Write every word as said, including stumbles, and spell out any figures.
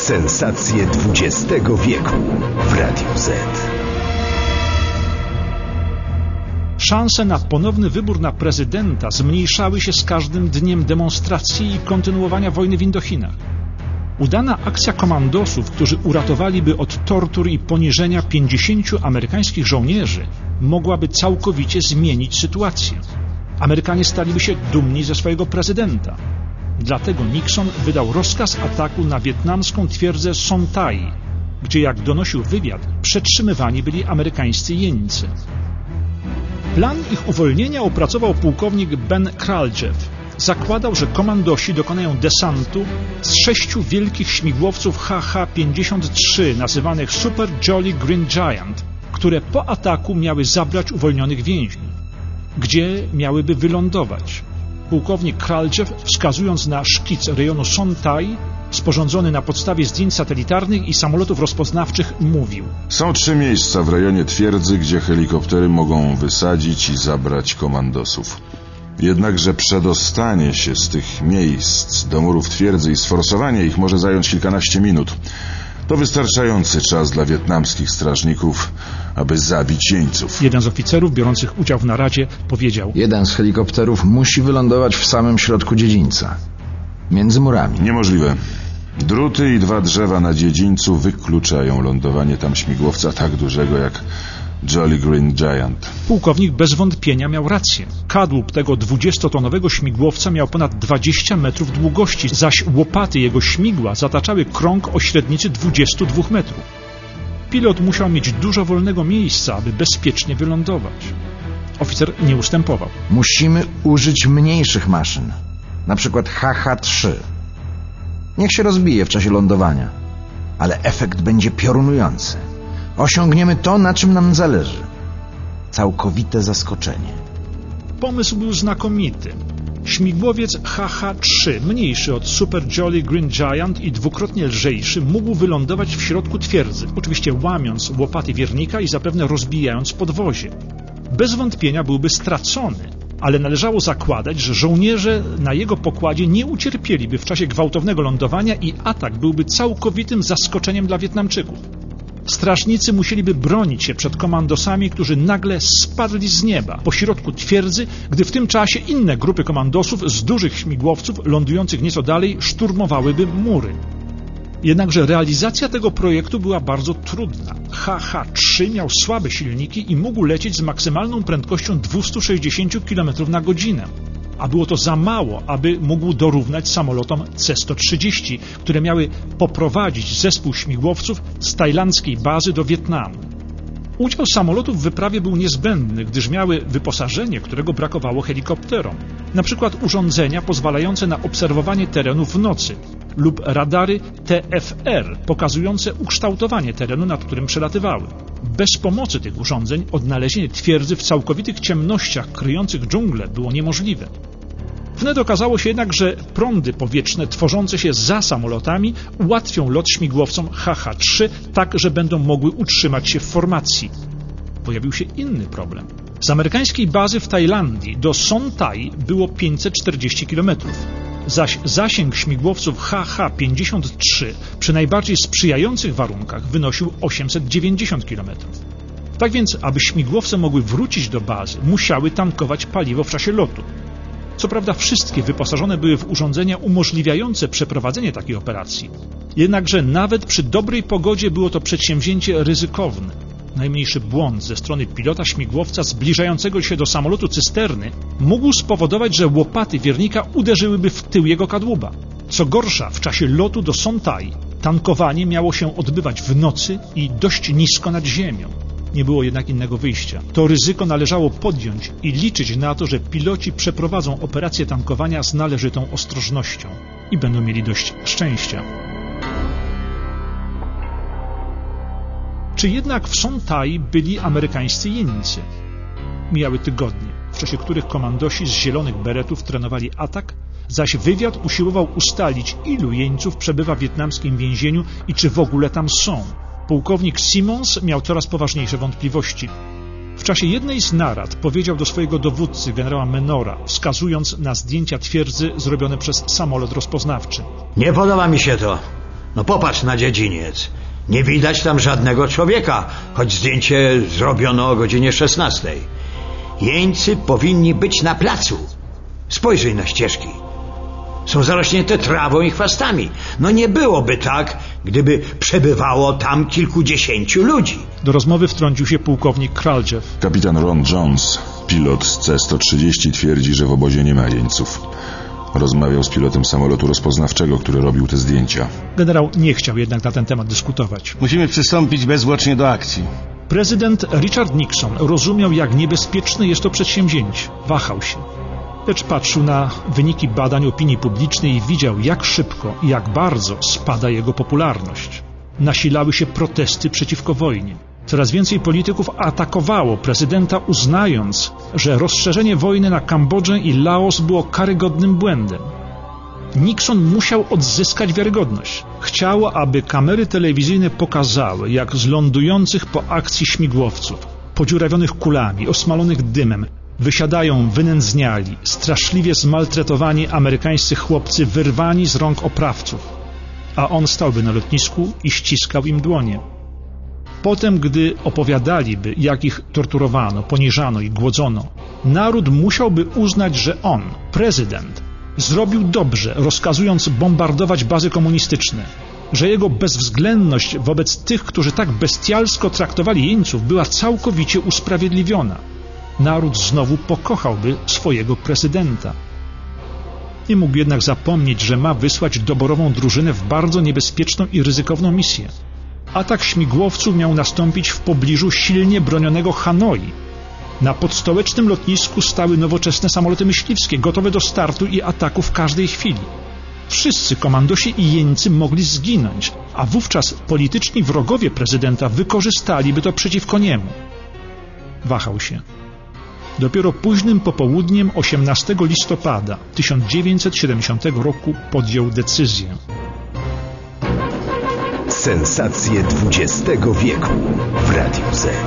Sensacje dwudziestego wieku w Radiu Z. Szanse na ponowny wybór na prezydenta zmniejszały się z każdym dniem demonstracji i kontynuowania wojny w Indochinach. Udana akcja komandosów, którzy uratowaliby od tortur i poniżenia pięćdziesięciu amerykańskich żołnierzy, mogłaby całkowicie zmienić sytuację. Amerykanie staliby się dumni ze swojego prezydenta. Dlatego Nixon wydał rozkaz ataku na wietnamską twierdzę Son Tai, gdzie, jak donosił wywiad, przetrzymywani byli amerykańscy jeńcy. Plan ich uwolnienia opracował pułkownik Ben Kraljew. Zakładał, że komandosi dokonają desantu z sześciu wielkich śmigłowców H H pięćdziesiąt trzy, nazywanych Super Jolly Green Giant, które po ataku miały zabrać uwolnionych więźniów. Gdzie miałyby wylądować? Pułkownik Kraljew, wskazując na szkic rejonu Son Tai, sporządzony na podstawie zdjęć satelitarnych i samolotów rozpoznawczych, mówił: Są trzy miejsca w rejonie twierdzy, gdzie helikoptery mogą wysadzić i zabrać komandosów. Jednakże przedostanie się z tych miejsc do murów twierdzy i sforsowanie ich może zająć kilkanaście minut. To wystarczający czas dla wietnamskich strażników, aby zabić jeńców. Jeden z oficerów biorących udział w naradzie powiedział: Jeden z helikopterów musi wylądować w samym środku dziedzińca, między murami. Niemożliwe. Druty i dwa drzewa na dziedzińcu wykluczają lądowanie tam śmigłowca tak dużego jak Jolly Green Giant. Pułkownik bez wątpienia miał rację. Kadłub tego dwudziestotonowego śmigłowca miał ponad dwadzieścia metrów długości, zaś łopaty jego śmigła zataczały krąg o średnicy dwudziestu dwóch metrów. Pilot musiał mieć dużo wolnego miejsca, aby bezpiecznie wylądować. Oficer nie ustępował. Musimy użyć mniejszych maszyn, na przykład H H trzy. Niech się rozbije w czasie lądowania, ale efekt będzie piorunujący. Osiągniemy to, na czym nam zależy. Całkowite zaskoczenie. Pomysł był znakomity. Śmigłowiec H H trzy, mniejszy od Super Jolly Green Giant i dwukrotnie lżejszy, mógł wylądować w środku twierdzy, oczywiście łamiąc łopaty wiernika i zapewne rozbijając podwozie. Bez wątpienia byłby stracony, ale należało zakładać, że żołnierze na jego pokładzie nie ucierpieliby w czasie gwałtownego lądowania i atak byłby całkowitym zaskoczeniem dla Wietnamczyków. Strażnicy musieliby bronić się przed komandosami, którzy nagle spadli z nieba po środku twierdzy, gdy w tym czasie inne grupy komandosów z dużych śmigłowców lądujących nieco dalej szturmowałyby mury. Jednakże realizacja tego projektu była bardzo trudna. H H trzy miał słabe silniki i mógł lecieć z maksymalną prędkością dwieście sześćdziesiąt kilometrów na godzinę. A było to za mało, aby mógł dorównać samolotom C sto trzydzieści, które miały poprowadzić zespół śmigłowców z tajlandzkiej bazy do Wietnamu. Udział samolotów w wyprawie był niezbędny, gdyż miały wyposażenie, którego brakowało helikopterom. Na przykład urządzenia pozwalające na obserwowanie terenu w nocy lub radary T F R pokazujące ukształtowanie terenu, nad którym przelatywały. Bez pomocy tych urządzeń odnalezienie twierdzy w całkowitych ciemnościach kryjących dżunglę było niemożliwe. Wnet okazało się jednak, że prądy powietrzne tworzące się za samolotami ułatwią lot śmigłowcom H H trzy tak, że będą mogły utrzymać się w formacji. Pojawił się inny problem. Z amerykańskiej bazy w Tajlandii do Son Tai było pięćset czterdzieści kilometrów, zaś zasięg śmigłowców H H pięćdziesiąt trzy przy najbardziej sprzyjających warunkach wynosił osiemset dziewięćdziesiąt kilometrów. Tak więc, aby śmigłowce mogły wrócić do bazy, musiały tankować paliwo w czasie lotu. Co prawda wszystkie wyposażone były w urządzenia umożliwiające przeprowadzenie takiej operacji. Jednakże nawet przy dobrej pogodzie było to przedsięwzięcie ryzykowne. Najmniejszy błąd ze strony pilota śmigłowca zbliżającego się do samolotu cysterny mógł spowodować, że łopaty wiernika uderzyłyby w tył jego kadłuba. Co gorsza, w czasie lotu do Son Tai tankowanie miało się odbywać w nocy i dość nisko nad ziemią. Nie było jednak innego wyjścia. To ryzyko należało podjąć i liczyć na to, że piloci przeprowadzą operację tankowania z należytą ostrożnością i będą mieli dość szczęścia. Czy jednak w Son Tai byli amerykańscy jeńcy? Mijały tygodnie, w czasie których komandosi z zielonych beretów trenowali atak, zaś wywiad usiłował ustalić, ilu jeńców przebywa w wietnamskim więzieniu i czy w ogóle tam są. Pułkownik Simmons miał coraz poważniejsze wątpliwości. W czasie jednej z narad powiedział do swojego dowódcy, generała Menora, wskazując na zdjęcia twierdzy zrobione przez samolot rozpoznawczy: Nie podoba mi się to. No popatrz na dziedziniec. Nie widać tam żadnego człowieka, choć zdjęcie zrobiono o godzinie szesnastej. Jeńcy powinni być na placu. Spojrzyj na ścieżki. Są zarośnięte trawą i chwastami. No nie byłoby tak, gdyby przebywało tam kilkudziesięciu ludzi. Do rozmowy wtrącił się pułkownik Kraljew. Kapitan Ron Jones, pilot C sto trzydzieści, twierdzi, że w obozie nie ma jeńców. Rozmawiał z pilotem samolotu rozpoznawczego, który robił te zdjęcia. Generał nie chciał jednak na ten temat dyskutować. Musimy przystąpić bezzwłocznie do akcji. Prezydent Richard Nixon rozumiał, jak niebezpieczne jest to przedsięwzięcie. Wahał się. Lecz patrzył na wyniki badań opinii publicznej i widział, jak szybko i jak bardzo spada jego popularność. Nasilały się protesty przeciwko wojnie. Coraz więcej polityków atakowało prezydenta, uznając, że rozszerzenie wojny na Kambodżę i Laos było karygodnym błędem. Nixon musiał odzyskać wiarygodność. Chciał, aby kamery telewizyjne pokazały, jak z lądujących po akcji śmigłowców, podziurawionych kulami, osmalonych dymem, wysiadają wynędzniali, straszliwie zmaltretowani amerykańscy chłopcy wyrwani z rąk oprawców, a on stałby na lotnisku i ściskał im dłonie. Potem, gdy opowiadaliby, jak ich torturowano, poniżano i głodzono, naród musiałby uznać, że on, prezydent, zrobił dobrze, rozkazując bombardować bazy komunistyczne, że jego bezwzględność wobec tych, którzy tak bestialsko traktowali jeńców, była całkowicie usprawiedliwiona. Naród znowu pokochałby swojego prezydenta. Nie mógł jednak zapomnieć, że ma wysłać doborową drużynę w bardzo niebezpieczną i ryzykowną misję. Atak śmigłowców miał nastąpić w pobliżu silnie bronionego Hanoi. Na podstołecznym lotnisku stały nowoczesne samoloty myśliwskie, gotowe do startu i ataku w każdej chwili. Wszyscy komandosi i jeńcy mogli zginąć, a wówczas polityczni wrogowie prezydenta wykorzystaliby to przeciwko niemu. Wahał się. Dopiero późnym popołudniem osiemnastego listopada tysiąc dziewięćset siedemdziesiątego roku podjął decyzję. Sensacje dwudziestego wieku w Radiu Z.